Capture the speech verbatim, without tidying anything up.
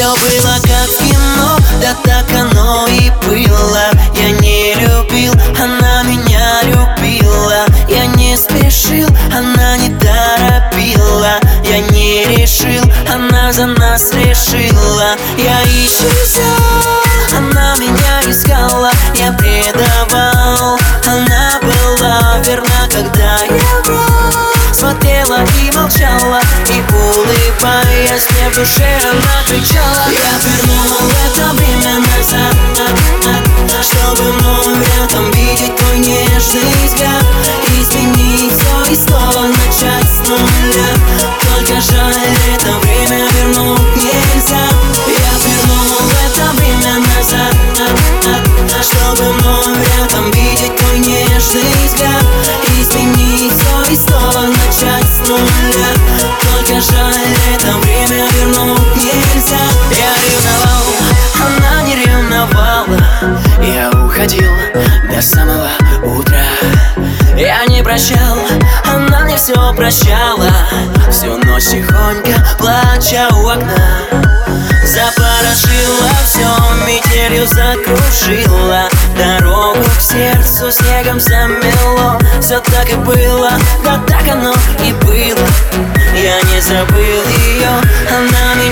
Все было как в кино, да так оно и было. Я не любил, она меня любила. Я не спешил, она не торопила. Я не решил, она за нас решила. Я ищу все, она меня искала. Я предавал, она была верна, когда я врал. Смотрела и молчала, и улыбаясь мне в душе она кричала. Я вернул это время назад, чтобы вновь рядом видеть твой нежный взгляд. Изменить все и снова начать с нуля. Только жаль, это время вернуть нельзя. Я вернул это время назад, чтобы вновь рядом видеть твой нежный взгляд. Изменить все и снова начать с нуля. Только жаль, это время вернуть нельзя. Я ревновал, она не ревновала. Я уходил до самого утра. Я не прощал, она мне все прощала. Всю ночь тихонько плача у окна. Запорошила все, метелью закружила. Дорогу к сердцу снегом замело. Все так и было, да так оно и было. Я не забыл ее, она меня